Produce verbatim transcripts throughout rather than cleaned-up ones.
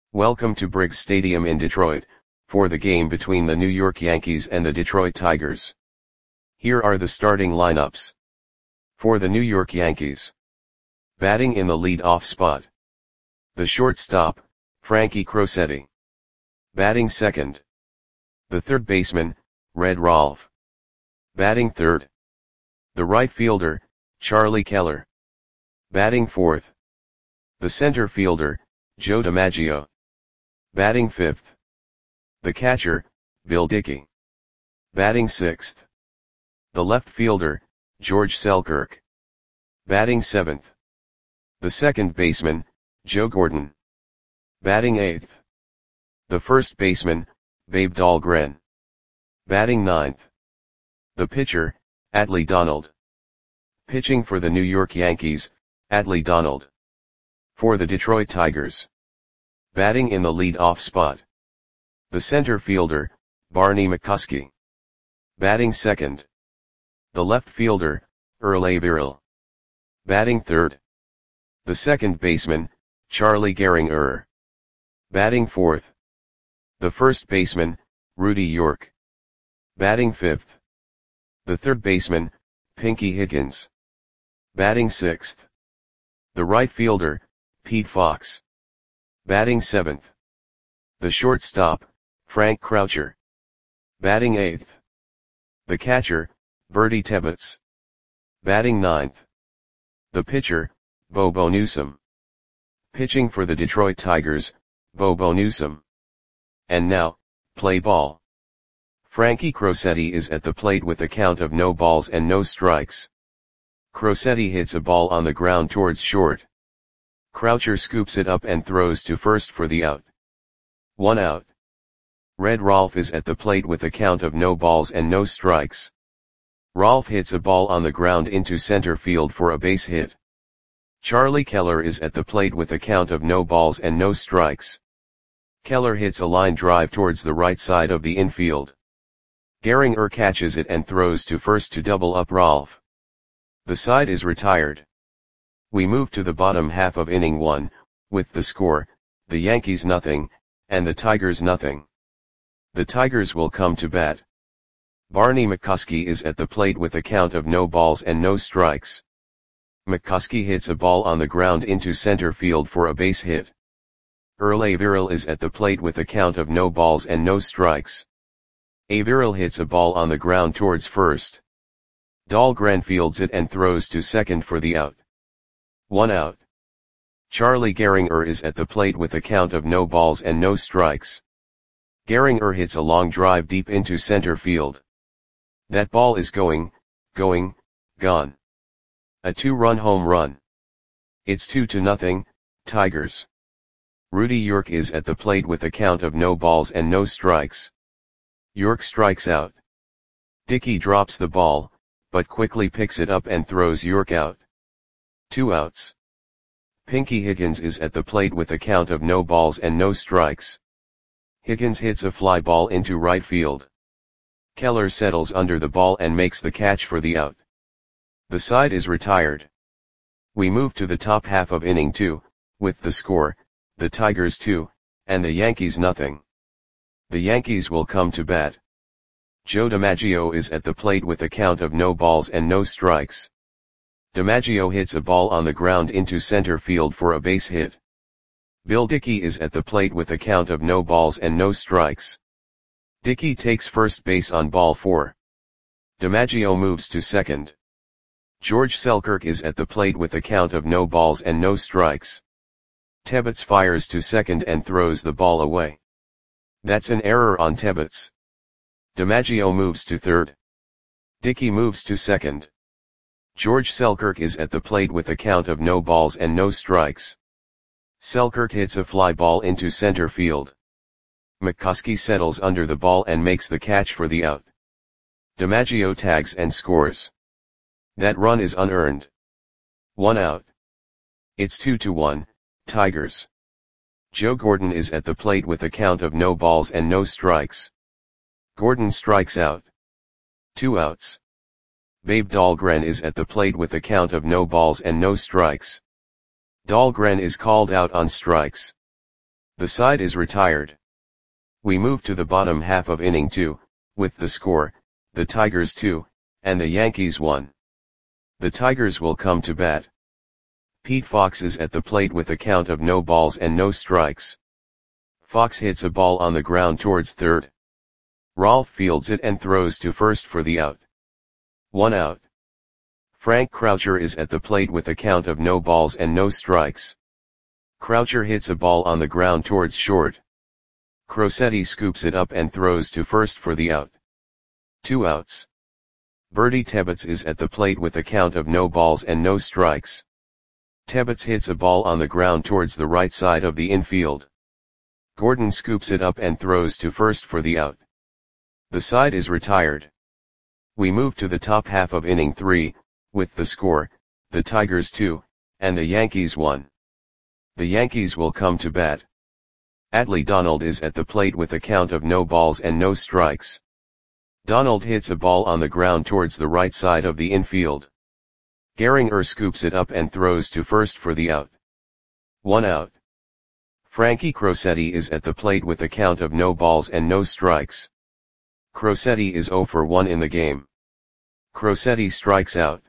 Welcome to Briggs Stadium in Detroit, for the game between the New York Yankees and the Detroit Tigers. Here are the starting lineups. For the New York Yankees. Batting in the lead-off spot. The shortstop, Frankie Crosetti. Batting second. The third baseman, Red Rolfe. Batting third. The right fielder, Charlie Keller. Batting fourth. The center fielder, Joe DiMaggio. Batting fifth. The catcher, Bill Dickey. Batting sixth. The left fielder, George Selkirk. Batting seventh. The second baseman, Joe Gordon. Batting eighth. The first baseman, Babe Dahlgren. Batting ninth. The pitcher, Adley Donald. Pitching for the New York Yankees, Adley Donald. For the Detroit Tigers. Batting in the lead-off spot. The center fielder, Barney McCuskey. Batting second. The left fielder, Earl Averill. Batting third. The second baseman, Charlie Gehringer. Batting fourth. The first baseman, Rudy York. Batting fifth. The third baseman, Pinky Higgins. Batting sixth. The right fielder, Pete Fox. Batting seventh. The shortstop, Frank Croucher. Batting eighth. The catcher, Bertie Tebbetts. Batting ninth. The pitcher, Bobo Newsom. Pitching for the Detroit Tigers, Bobo Newsom. And now, play ball. Frankie Crosetti is at the plate with a count of no balls and no strikes. Crosetti hits a ball on the ground towards short. Croucher scoops it up and throws to first for the out. One out. Red Rolfe is at the plate with a count of no balls and no strikes. Rolfe hits a ball on the ground into center field for a base hit. Charlie Keller is at the plate with a count of no balls and no strikes. Keller hits a line drive towards the right side of the infield. Gehringer catches it and throws to first to double up Rolfe. The side is retired. We move to the bottom half of inning one, with the score, the Yankees nothing, and the Tigers nothing. The Tigers will come to bat. Barney McCuskey is at the plate with a count of no balls and no strikes. McCuskey hits a ball on the ground into center field for a base hit. Earl Averill is at the plate with a count of no balls and no strikes. Averill hits a ball on the ground towards first. Dahlgren fields it and throws to second for the out. One out. Charlie Gehringer is at the plate with a count of no balls and no strikes. Gehringer hits a long drive deep into center field. That ball is going, going, gone. A two-run home run. It's two to nothing, Tigers. Rudy York is at the plate with a count of no balls and no strikes. York strikes out. Dickey drops the ball, but quickly picks it up and throws York out. Two outs. Pinky Higgins is at the plate with a count of no balls and no strikes. Higgins hits a fly ball into right field. Keller settles under the ball and makes the catch for the out. The side is retired. We move to the top half of inning two, with the score, the Tigers two, and the Yankees nothing. The Yankees will come to bat. Joe DiMaggio is at the plate with a count of no balls and no strikes. DiMaggio hits a ball on the ground into center field for a base hit. Bill Dickey is at the plate with a count of no balls and no strikes. Dickey takes first base on ball four. DiMaggio moves to second. George Selkirk is at the plate with a count of no balls and no strikes. Tebbetts fires to second and throws the ball away. That's an error on Tebbetts. DiMaggio moves to third. Dickey moves to second. George Selkirk is at the plate with a count of no balls and no strikes. Selkirk hits a fly ball into center field. McCuskey settles under the ball and makes the catch for the out. DiMaggio tags and scores. That run is unearned. One out. It's two to one, Tigers. Joe Gordon is at the plate with a count of no balls and no strikes. Gordon strikes out. Two outs. Babe Dahlgren is at the plate with a count of no balls and no strikes. Dahlgren is called out on strikes. The side is retired. We move to the bottom half of inning two, with the score, the Tigers two, and the Yankees one. The Tigers will come to bat. Pete Fox is at the plate with a count of no balls and no strikes. Fox hits a ball on the ground towards third. Rolf fields it and throws to first for the out. One out. Frank Croucher is at the plate with a count of no balls and no strikes. Croucher hits a ball on the ground towards short. Crosetti scoops it up and throws to first for the out. Two outs. Bertie Tebbets is at the plate with a count of no balls and no strikes. Tebbets hits a ball on the ground towards the right side of the infield. Gordon scoops it up and throws to first for the out. The side is retired. We move to the top half of inning three, with the score, the Tigers two, and the Yankees one. The Yankees will come to bat. Atlee Donald is at the plate with a count of no balls and no strikes. Donald hits a ball on the ground towards the right side of the infield. Gehringer scoops it up and throws to first for the out. One out. Frankie Crosetti is at the plate with a count of no balls and no strikes. Crosetti is zero for one in the game. Crosetti strikes out.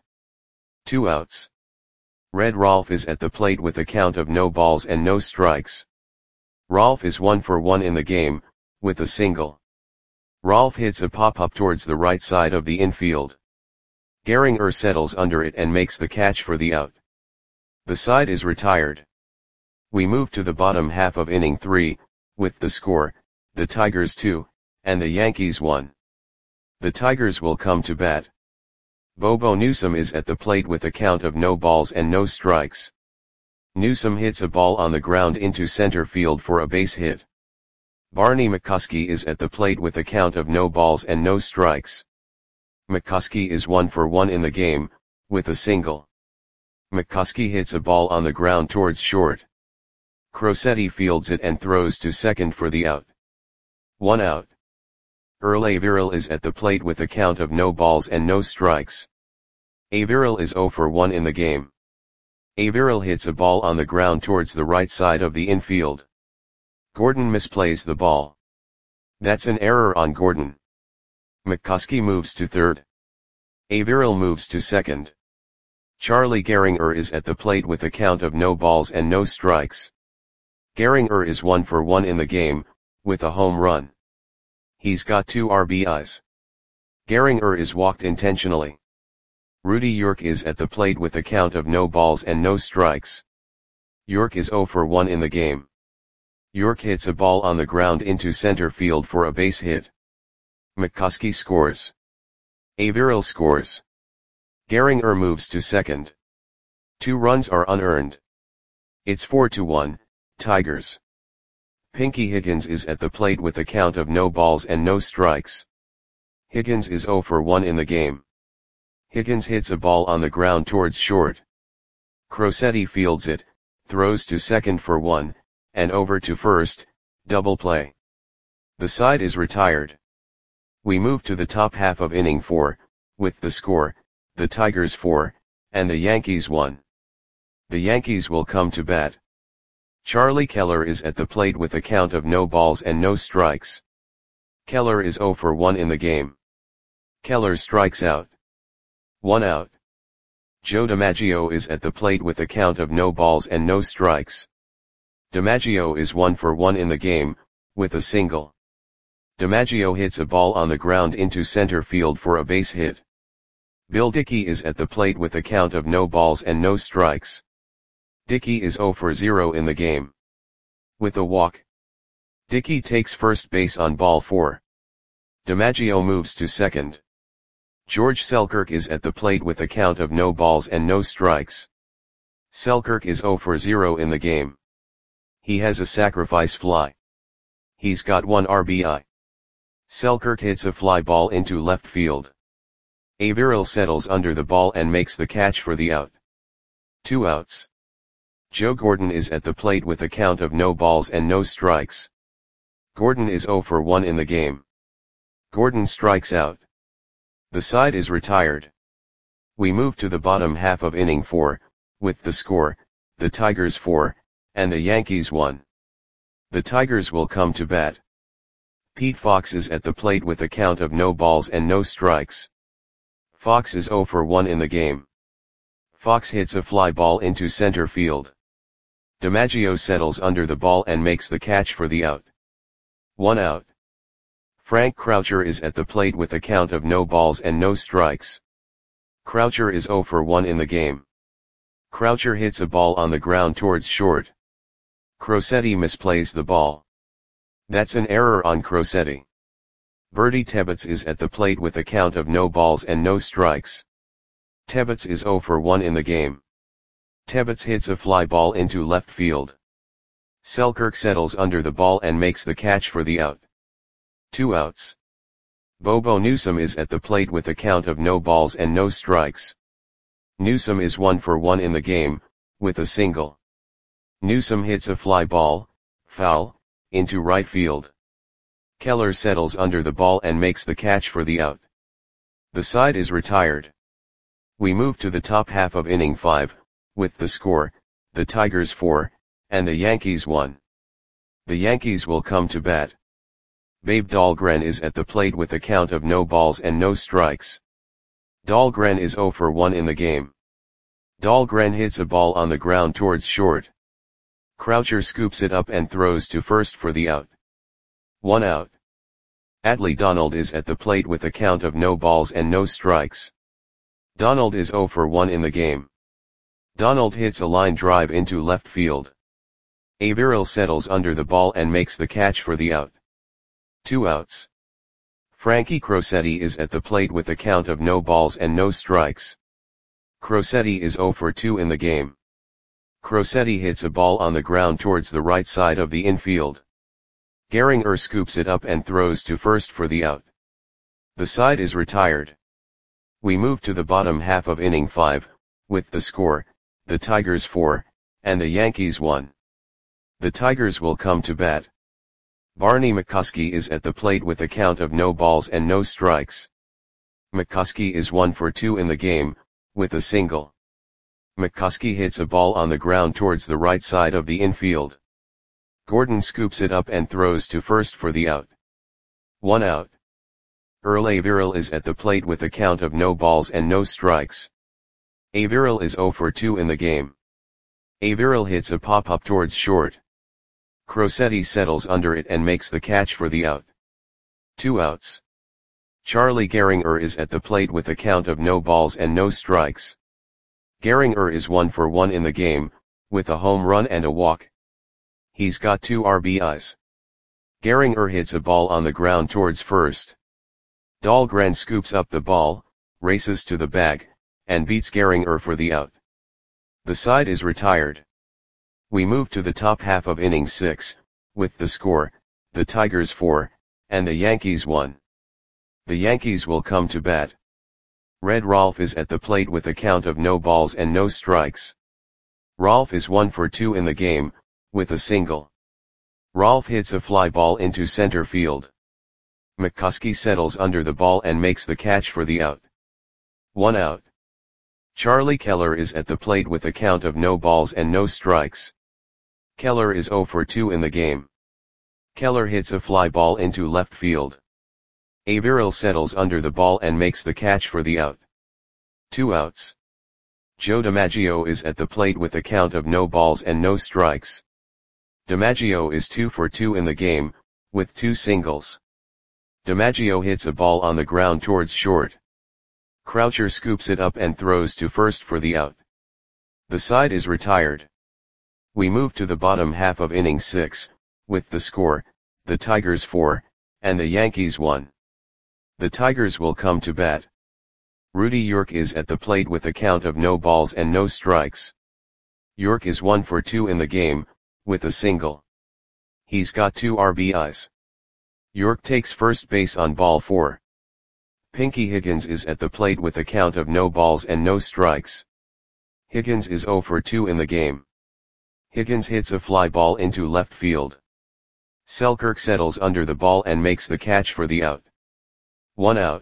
Two outs. Red Rolf is at the plate with a count of no balls and no strikes. Rolf is one for one in the game, with a single. Rolf hits a pop-up towards the right side of the infield. Gehringer settles under it and makes the catch for the out. The side is retired. We move to the bottom half of inning three, with the score, the Tigers two, and the Yankees one. The Tigers will come to bat. Bobo Newsom is at the plate with a count of no balls and no strikes. Newsom hits a ball on the ground into center field for a base hit. Barney McCoskey is at the plate with a count of no balls and no strikes. McCoskey is one for one in the game, with a single. McCoskey hits a ball on the ground towards short. Crosetti fields it and throws to second for the out. One out. Earl Averill is at the plate with a count of no balls and no strikes. Averill is zero for one in the game. Averill hits a ball on the ground towards the right side of the infield. Gordon misplays the ball. That's an error on Gordon. McCoskey moves to third. Averill moves to second. Charlie Gehringer is at the plate with a count of no balls and no strikes. Gehringer is one for one in the game, with a home run. He's got two R B Is. Gehringer is walked intentionally. Rudy York is at the plate with a count of no balls and no strikes. York is zero for one in the game. York hits a ball on the ground into center field for a base hit. McCoskey scores. Averill scores. Gehringer moves to second. Two runs are unearned. It's four to one, Tigers. Pinky Higgins is at the plate with a count of no balls and no strikes. Higgins is zero for one in the game. Higgins hits a ball on the ground towards short. Crosetti fields it, throws to second for one, and over to first, double play. The side is retired. We move to the top half of inning four, with the score, the Tigers four, and the Yankees one. The Yankees will come to bat. Charlie Keller is at the plate with a count of no balls and no strikes. Keller is zero for one in the game. Keller strikes out. One out. Joe DiMaggio is at the plate with a count of no balls and no strikes. DiMaggio is one for one in the game, with a single. DiMaggio hits a ball on the ground into center field for a base hit. Bill Dickey is at the plate with a count of no balls and no strikes. Dickey is zero for zero in the game. With a walk. Dickey takes first base on ball four. DiMaggio moves to second. George Selkirk is at the plate with a count of no balls and no strikes. Selkirk is zero for zero in the game. He has a sacrifice fly. He's got one R B I. Selkirk hits a fly ball into left field. Averill settles under the ball and makes the catch for the out. Two outs. Joe Gordon is at the plate with a count of no balls and no strikes. Gordon is zero for one in the game. Gordon strikes out. The side is retired. We move to the bottom half of inning four, with the score, the Tigers four, and the Yankees one. The Tigers will come to bat. Pete Fox is at the plate with a count of no balls and no strikes. Fox is zero for one in the game. Fox hits a fly ball into center field. DiMaggio settles under the ball and makes the catch for the out. One out. Frank Croucher is at the plate with a count of no balls and no strikes. Croucher is zero for one in the game. Croucher hits a ball on the ground towards short. Crosetti misplays the ball. That's an error on Crosetti. Bertie Tebbetts is at the plate with a count of no balls and no strikes. Tebbetts is zero for one in the game. Tebbetts hits a fly ball into left field. Selkirk settles under the ball and makes the catch for the out. Two outs. Bobo Newsom is at the plate with a count of no balls and no strikes. Newsom is one for one in the game, with a single. Newsom hits a fly ball, foul, into right field. Keller settles under the ball and makes the catch for the out. The side is retired. We move to the top half of inning five, with the score, the Tigers four, and the Yankees one. The Yankees will come to bat. Babe Dahlgren is at the plate with a count of no balls and no strikes. Dahlgren is zero for one in the game. Dahlgren hits a ball on the ground towards short. Croucher scoops it up and throws to first for the out. One out. Atlee Donald is at the plate with a count of no balls and no strikes. Donald is zero for one in the game. Donald hits a line drive into left field. Averill settles under the ball and makes the catch for the out. Two outs. Frankie Crosetti is at the plate with a count of no balls and no strikes. Crosetti is zero for two in the game. Crosetti hits a ball on the ground towards the right side of the infield. Gehringer scoops it up and throws to first for the out. The side is retired. We move to the bottom half of inning five, with the score, the Tigers four, and the Yankees one. The Tigers will come to bat. Barney McCuskey is at the plate with a count of no balls and no strikes. McCuskey is one for two in the game, with a single. McCuskey hits a ball on the ground towards the right side of the infield. Gordon scoops it up and throws to first for the out. One out. Earl Averill is at the plate with a count of no balls and no strikes. Averill is zero for two in the game. Averill hits a pop-up towards short. Crosetti settles under it and makes the catch for the out. Two outs. Charlie Gehringer is at the plate with a count of no balls and no strikes. Gehringer is one for one in the game, with a home run and a walk. He's got two R B Is. Gehringer hits a ball on the ground towards first. Dahlgren scoops up the ball, races to the bag, and beats Gehringer for the out. The side is retired. We move to the top half of inning six, with the score, the Tigers four, and the Yankees one. The Yankees will come to bat. Red Rolfe is at the plate with a count of no balls and no strikes. Rolfe is one for two in the game, with a single. Rolfe hits a fly ball into center field. McCuskey settles under the ball and makes the catch for the out. One out. Charlie Keller is at the plate with a count of no balls and no strikes. Keller is zero for two in the game. Keller hits a fly ball into left field. Averill settles under the ball and makes the catch for the out. Two outs. Joe DiMaggio is at the plate with a count of no balls and no strikes. DiMaggio is two for two in the game, with two singles. DiMaggio hits a ball on the ground towards short. Croucher scoops it up and throws to first for the out. The side is retired. We move to the bottom half of inning six, with the score, the Tigers four, and the Yankees one. The Tigers will come to bat. Rudy York is at the plate with a count of no balls and no strikes. York is one for two in the game, with a single. He's got two R B Is. York takes first base on ball four. Pinky Higgins is at the plate with a count of no balls and no strikes. Higgins is zero for two in the game. Higgins hits a fly ball into left field. Selkirk settles under the ball and makes the catch for the out. One out.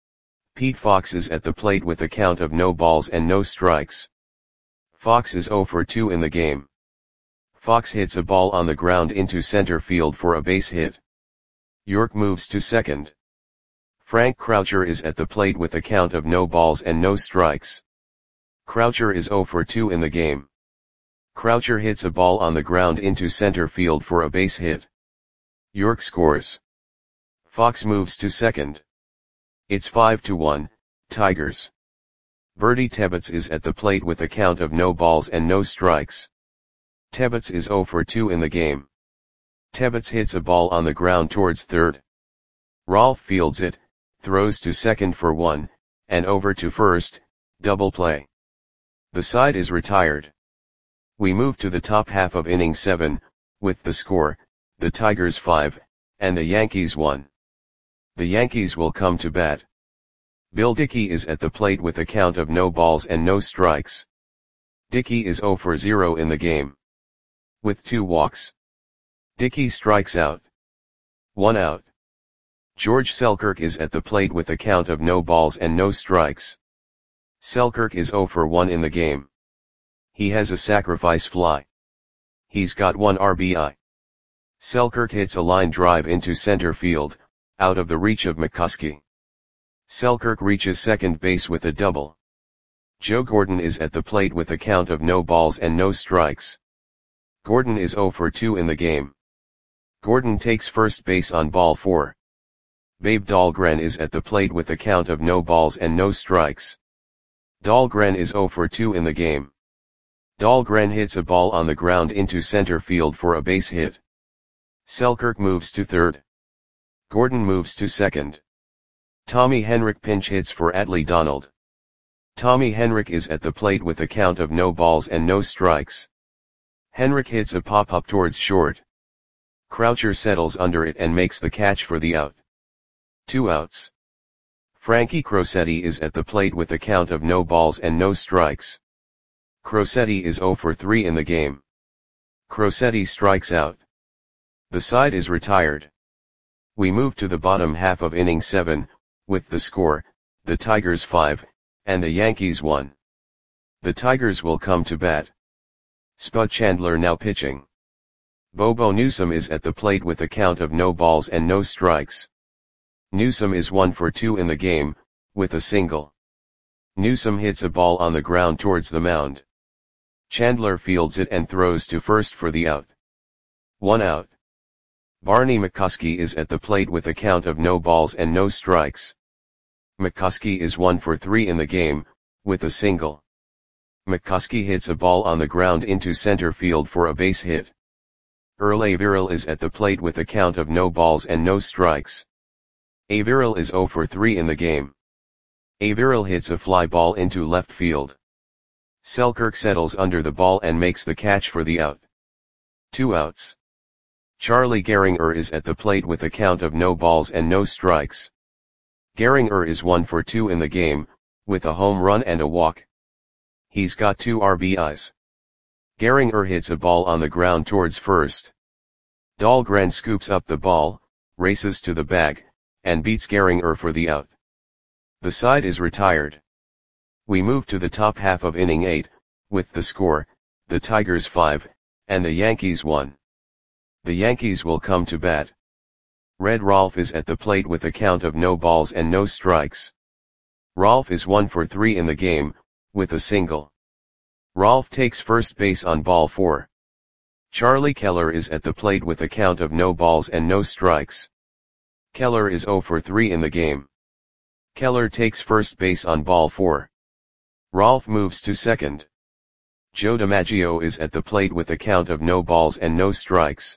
Pete Fox is at the plate with a count of no balls and no strikes. Fox is zero for two in the game. Fox hits a ball on the ground into center field for a base hit. York moves to second. Frank Croucher is at the plate with a count of no balls and no strikes. Croucher is zero for two in the game. Croucher hits a ball on the ground into center field for a base hit. York scores. Fox moves to second. It's five to one, Tigers. Bertie Tebbetts is at the plate with a count of no balls and no strikes. Tebbetts is zero for two in the game. Tebbetts hits a ball on the ground towards third. Rolfe fields it, throws to second for one, and over to first, double play. The side is retired. We move to the top half of inning seven, with the score, the Tigers five, and the Yankees one. The Yankees will come to bat. Bill Dickey is at the plate with a count of no balls and no strikes. Dickey is zero for zero in the game. With two walks. Dickey strikes out. One out. George Selkirk is at the plate with a count of no balls and no strikes. Selkirk is zero for one in the game. He has a sacrifice fly. He's got one R B I. Selkirk hits a line drive into center field, out of the reach of McCuskey. Selkirk reaches second base with a double. Joe Gordon is at the plate with a count of no balls and no strikes. Gordon is zero for two in the game. Gordon takes first base on ball four. Babe Dahlgren is at the plate with a count of no balls and no strikes. Dahlgren is zero for two in the game. Dahlgren hits a ball on the ground into center field for a base hit. Selkirk moves to third. Gordon moves to second. Tommy Henrich pinch hits for Atlee Donald. Tommy Henrich is at the plate with a count of no balls and no strikes. Henrich hits a pop-up towards short. Croucher settles under it and makes the catch for the out. Two outs. Frankie Crosetti is at the plate with a count of no balls and no strikes. Crosetti is zero for three in the game. Crosetti strikes out. The side is retired. We move to the bottom half of inning seven, with the score, the Tigers five, and the Yankees one. The Tigers will come to bat. Spud Chandler now pitching. Bobo Newsom is at the plate with a count of no balls and no strikes. Newsom is one for two in the game, with a single. Newsom hits a ball on the ground towards the mound. Chandler fields it and throws to first for the out. One out. Barney McCuskey is at the plate with a count of no balls and no strikes. McCuskey is one for three in the game, with a single. McCuskey hits a ball on the ground into center field for a base hit. Earl Averill is at the plate with a count of no balls and no strikes. Averill is zero for three in the game. Averill hits a fly ball into left field. Selkirk settles under the ball and makes the catch for the out. Two outs. Charlie Gehringer is at the plate with a count of no balls and no strikes. Gehringer is one for two in the game, with a home run and a walk. He's got two R B Is. Gehringer hits a ball on the ground towards first. Dahlgren scoops up the ball, races to the bag, and beats Gehringer for the out. The side is retired. We move to the top half of inning eight, with the score, the Tigers five, and the Yankees one. The Yankees will come to bat. Red Rolfe is at the plate with a count of no balls and no strikes. Rolfe is one for three in the game, with a single. Rolfe takes first base on ball four. Charlie Keller is at the plate with a count of no balls and no strikes. Keller is zero for three in the game. Keller takes first base on ball four. Rolfe moves to second. Joe DiMaggio is at the plate with a count of no balls and no strikes.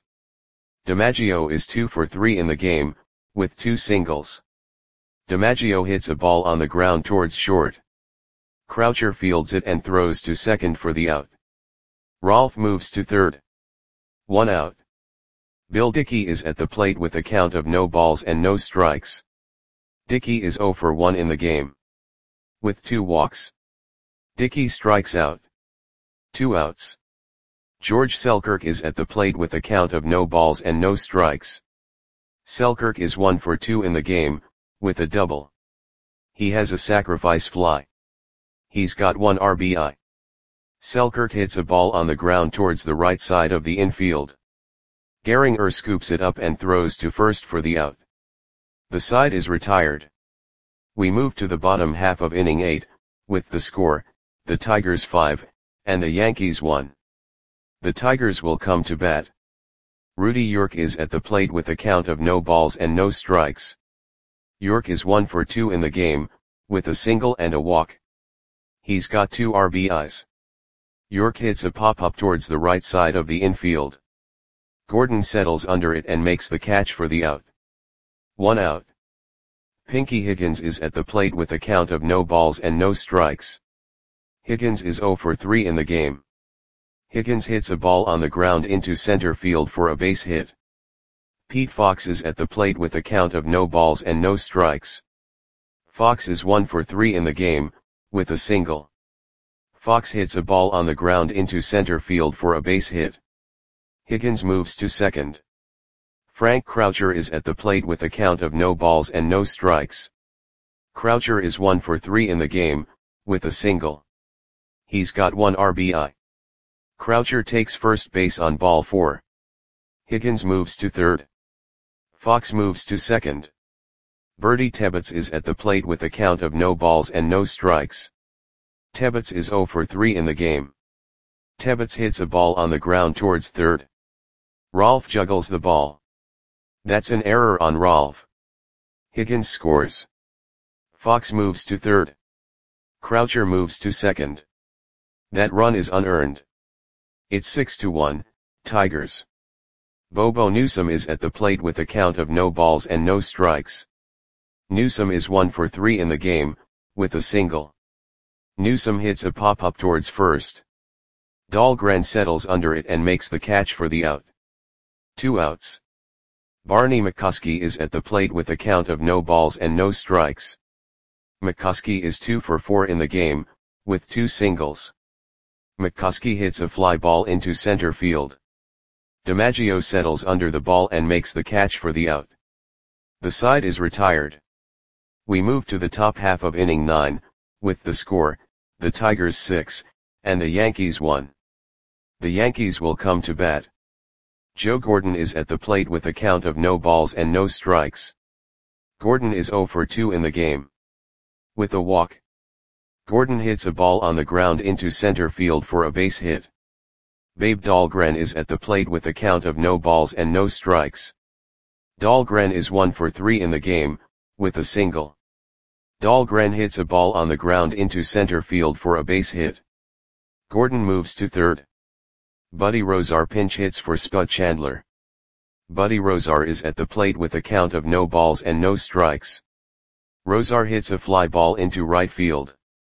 DiMaggio is two for three in the game, with two singles. DiMaggio hits a ball on the ground towards short. Croucher fields it and throws to second for the out. Rolfe moves to third. One out. Bill Dickey is at the plate with a count of no balls and no strikes. Dickey is zero for one in the game. With two walks. Dickey strikes out. Two outs. George Selkirk is at the plate with a count of no balls and no strikes. Selkirk is one for two in the game, with a double. He has a sacrifice fly. He's got one R B I. Selkirk hits a ball on the ground towards the right side of the infield. Gehringer scoops it up and throws to first for the out. The side is retired. We move to the bottom half of inning eight, with the score, the Tigers five, and the Yankees one. The Tigers will come to bat. Rudy York is at the plate with a count of no balls and no strikes. York is one for two in the game, with a single and a walk. He's got two R B Is. York hits a pop-up towards the right side of the infield. Gordon settles under it and makes the catch for the out. One out. Pinky Higgins is at the plate with a count of no balls and no strikes. Higgins is zero for three in the game. Higgins hits a ball on the ground into center field for a base hit. Pete Fox is at the plate with a count of no balls and no strikes. Fox is one for three in the game, with a single. Fox hits a ball on the ground into center field for a base hit. Higgins moves to second. Frank Croucher is at the plate with a count of no balls and no strikes. Croucher is one for three in the game, with a single. He's got one R B I. Croucher takes first base on ball four. Higgins moves to third. Fox moves to second. Bertie Tebbets is at the plate with a count of no balls and no strikes. Tebbets is zero for three in the game. Tebbets hits a ball on the ground towards third. Rolfe juggles the ball. That's an error on Rolfe. Higgins scores. Fox moves to third. Croucher moves to second. That run is unearned. It's six to one, Tigers. Bobo Newsom is at the plate with a count of no balls and no strikes. Newsom is one for three in the game, with a single. Newsom hits a pop-up towards first. Dahlgren settles under it and makes the catch for the out. Two outs. Barney McCuskey is at the plate with a count of no balls and no strikes. McCuskey is two for four in the game, with two singles. McCuskey hits a fly ball into center field. DiMaggio settles under the ball and makes the catch for the out. The side is retired. We move to the top half of inning nine, with the score, the Tigers six, and the Yankees one. The Yankees will come to bat. Joe Gordon is at the plate with a count of no balls and no strikes. Gordon is zero for two in the game. With a walk. Gordon hits a ball on the ground into center field for a base hit. Babe Dahlgren is at the plate with a count of no balls and no strikes. Dahlgren is one for three in the game, with a single. Dahlgren hits a ball on the ground into center field for a base hit. Gordon moves to third. Buddy Rozar pinch hits for Spud Chandler. Buddy Rozar is at the plate with a count of no balls and no strikes. Rozar hits a fly ball into right field.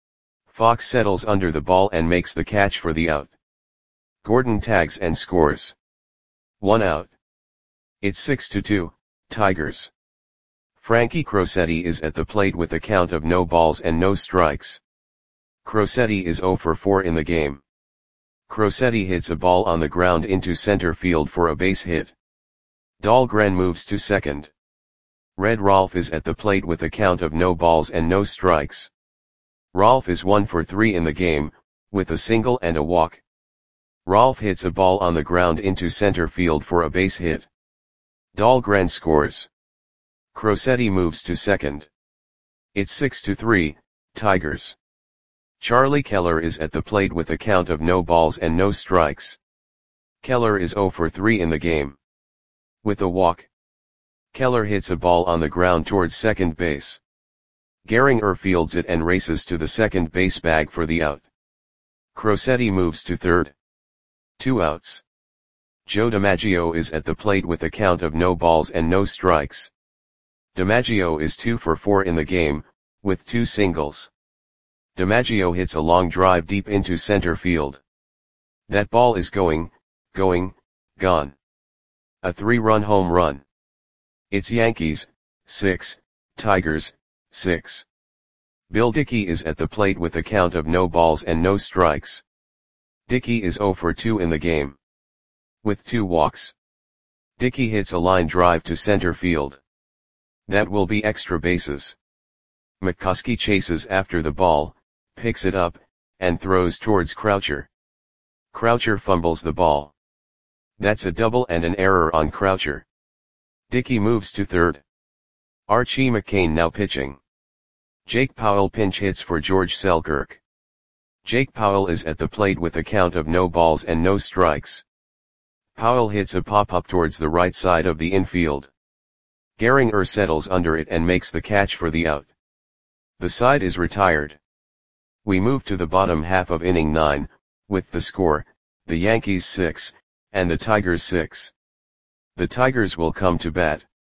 Fox settles under the ball and makes the catch for the out. Gordon tags and scores. One out. It's six to two, Tigers. Frankie Crosetti is at the plate with a count of no balls and no strikes. Crosetti is zero for four in the game. Crosetti hits a ball on the ground into center field for a base hit. Dahlgren moves to second. Red Rolfe is at the plate with a count of no balls and no strikes. Rolfe is one for three in the game, with a single and a walk. Rolfe hits a ball on the ground into center field for a base hit. Dahlgren scores. Crosetti moves to second. It's six to three, Tigers. Charlie Keller is at the plate with a count of no balls and no strikes. Keller is zero for three in the game. With a walk. Keller hits a ball on the ground towards second base. Gehringer fields it and races to the second base bag for the out. Crosetti moves to third. Two outs. Joe DiMaggio is at the plate with a count of no balls and no strikes. DiMaggio is two for four in the game, with two singles. DiMaggio hits a long drive deep into center field. That ball is going, going, gone. A three-run home run. It's Yankees, six, Tigers, six. Bill Dickey is at the plate with a count of no balls and no strikes. Dickey is zero for two in the game. With two walks. Dickey hits a line drive to center field. That will be extra bases. McCuskey chases after the ball, picks it up, and throws towards Croucher. Croucher fumbles the ball. That's a double and an error on Croucher. Dickey moves to third. Archie McCain now pitching. Jake Powell pinch hits for George Selkirk. Jake Powell is at the plate with a count of no balls and no strikes. Powell hits a pop-up towards the right side of the infield. Gehringer settles under it and makes the catch for the out. The side is retired. We move to the bottom half of inning nine, with the score, the Yankees six, and the Tigers six. The Tigers will come to bat.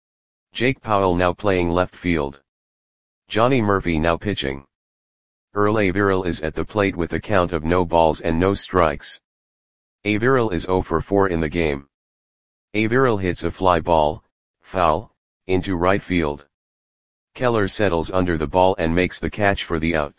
Jake Powell now playing left field. Johnny Murphy now pitching. Earl Averill is at the plate with a count of no balls and no strikes. Averill is zero for four in the game. Averill hits a fly ball, foul, into right field. Keller settles under the ball and makes the catch for the out.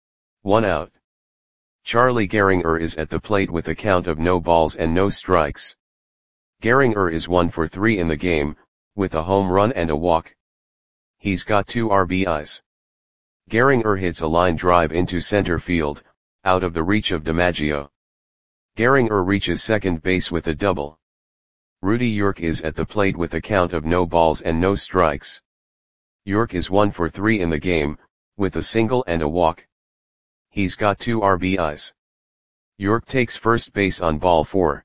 One out. Charlie Gehringer is at the plate with a count of no balls and no strikes. Gehringer is one for three in the game, with a home run and a walk. He's got two R B Is. Gehringer hits a line drive into center field, out of the reach of DiMaggio. Gehringer reaches second base with a double. Rudy York is at the plate with a count of no balls and no strikes. York is one for three in the game, with a single and a walk. He's got two R B Is. York takes first base on ball four.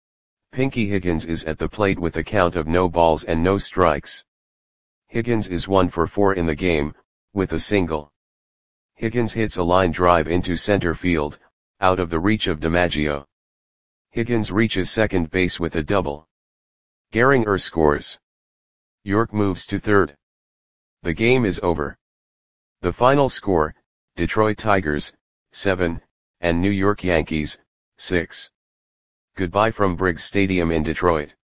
Pinky Higgins is at the plate with a count of no balls and no strikes. Higgins is one for four in the game, with a single. Higgins hits a line drive into center field, out of the reach of DiMaggio. Higgins reaches second base with a double. Gehringer scores. York moves to third. The game is over. The final score, Detroit Tigers, seven, and New York Yankees, six. Goodbye from Briggs Stadium in Detroit.